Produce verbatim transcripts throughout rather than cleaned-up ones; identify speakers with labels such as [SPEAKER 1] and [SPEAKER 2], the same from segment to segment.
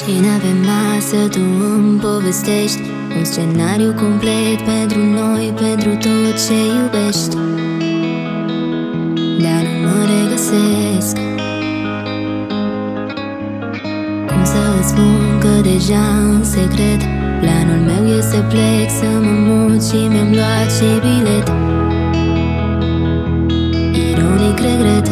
[SPEAKER 1] Cina pe masă, tu îmi povestești un scenariu complet pentru noi, pentru tot ce iubești. Dar nu mă regăsesc. Cum să îți spun că deja în secret planul meu e să plec, să mă mut și mi-am luat și bilet. Ironic regret.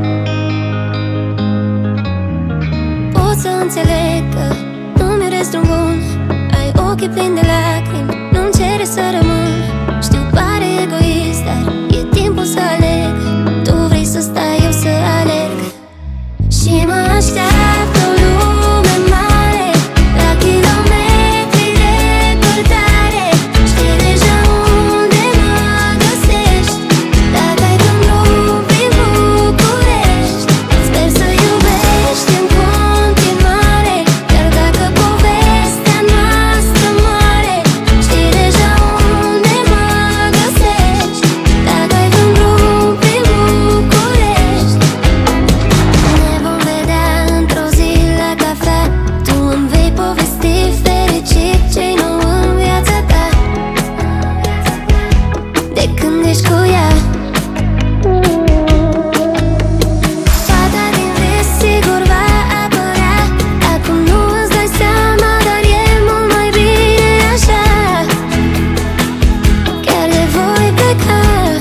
[SPEAKER 1] Pot să înțeleg că nu-mi rest drum bun, ai ochii plini de lacrimi, nu-mi cere să rămân. Știu, pare egoist, dar e timpul să aleg. Tu vrei să stai, eu să alerg. Și mă așteaptă o lume mare, la kilometri departare. Știi deja unde mă găsești, dacă ai drum drum prin București. Sper să iubești în continuare, chiar dacă povestea noastră moare. Știi deja unde mă găsești, dacă ai drum drum prin București. Ne vom vedea într-o zi la cafea, tu îmi vei povesti fericit ce-i nou în viața ta, de când ești cu ea. Fata din vis sigur va apărea, acum nu îți dai seama, dar e mult mai bine așa. Chiar de voi pleca.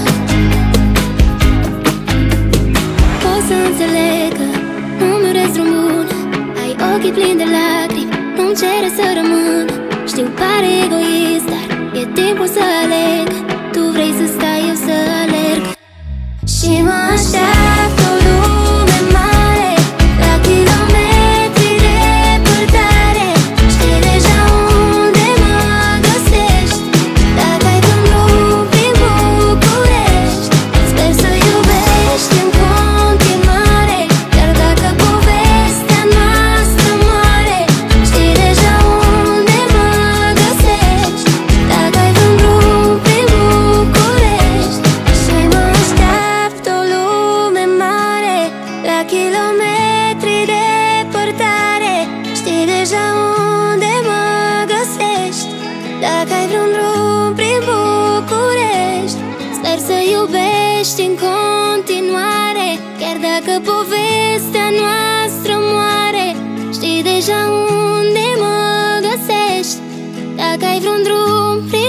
[SPEAKER 1] Pot să înțeleg că nu-mi rest drum bun, ai ochii plini de lacrimi, nu-mi cere să rămân. Știu, pare egoist, dar e timpul să aleg. Tu vrei să stai, eu să alerg. Și mă așteaptă o lume mare, la kilometri departare. Știi deja unde mă găsești, dacă ai drum drum prin București. Sper să iubești în continuare, chiar dacă povestea noastră moare. Știi deja unde mă găsești, dacă ai drum drum prin București. Și mă așteaptă o lume mare, la kilometri departare. Știi deja unde mă găsești, dacă ai vreun drum prin București. Sper să iubești în continuare, chiar dacă povestea noastră moare. Știi deja unde mă găsești, dacă ai vreun drum prin